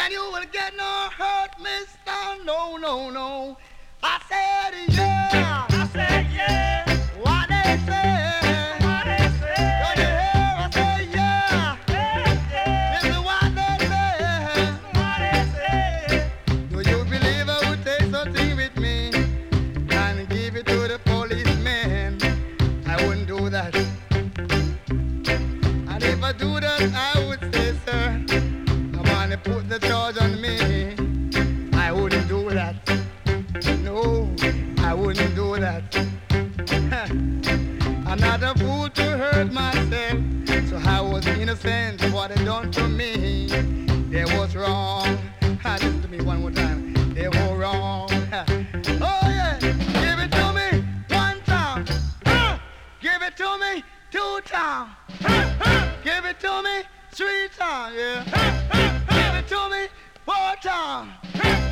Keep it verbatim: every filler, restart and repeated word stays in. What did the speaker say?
then you will get no hurt, mister. No, no, no. I said yeah. I said yeah. What they say? What they say? Don't you hear? I say yeah. Yeah, yeah. This is what they say. What they say? Do you believe I would take something with me and give it to the policeman? I wouldn't do that. And if I do that, I would say, sir, I want to put the charge on me. I wouldn't do that. No, I wouldn't do that. I'm not a fool to hurt myself, so I was innocent. What they done to me, they was wrong. Listen to me one more time. They were wrong. Oh yeah, give it to me one time. Give it to me two times. Give it to me three times. Yeah. Give it to me four times.